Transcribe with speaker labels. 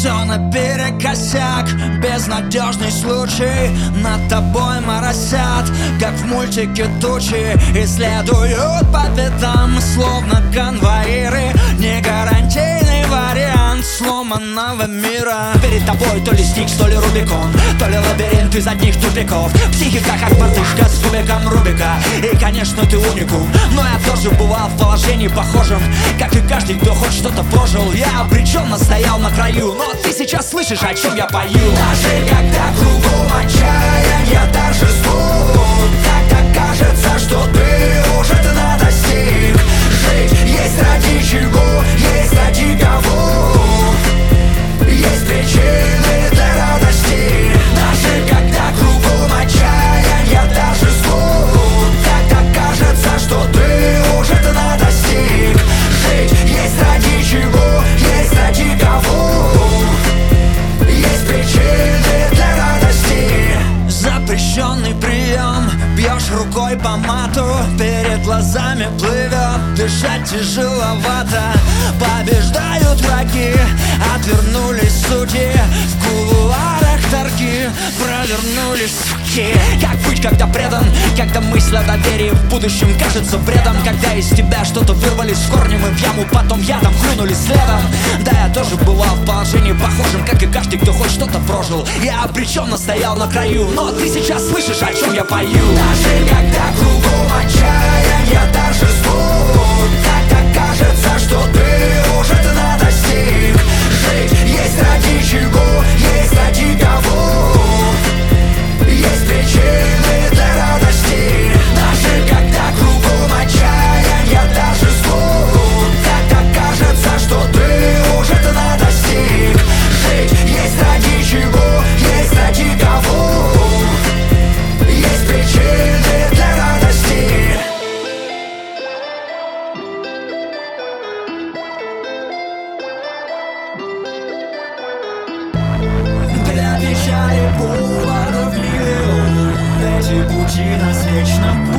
Speaker 1: Все наперекосяк, безнадежный случай. Над тобой моросят, как в мультике тучи, и следуют по пятам, словно конвоиры. Не гарантийный вариант сломанного мира. Перед тобой то ли Стикс, то ли Рубикон, то ли лабиринт из одних тупиков. Психика как мартышка с кубиком Рубика. И конечно ты уникум, но я тоже бывал в положении похожем, как и каждый, кто хоть что-то прожил. Я обреченно стоял на краю, но ты сейчас слышишь, о чем я пою. Даже когда кругом отчаяние торжествует, так кажется, что ты уже дна достиг. Жить есть ради чего, есть ради кого, есть причины для радости. Даже когда кругом отчаяние торжествует, так кажется, что ты уже дна достиг. Жить есть ради чего, есть ради кого, есть причины для радости. Запрещенный прием, бьешь рукой по мату, перед глазами плывет, дышать тяжеловато. Побеждают враги, отвернулись судьи, в кулуарах торги провернулись суки. Как быть, когда предан, когда мысль о доверии в будущем кажется бредом, когда из тебя что-то вырвались с корнем и в яму потом ядом хлынули следом. Да, я тоже бывал в положении похожем, как и каждый, кто хоть что-то прожил. Я обреченно стоял на краю, но ты сейчас слышишь, о чем я пою. Даже когда кругом отчаяние торжествует, так кажется, что ты уже дна достиг. Жить есть ради чего, есть ради кого, есть причины для радости. Даже когда кругом отчаяние торжествует, так кажется, что ты уже дна достиг. Жить есть ради чего, есть ради кого, есть причины для радости. Для печали поводов миллион, эти пути нас вечно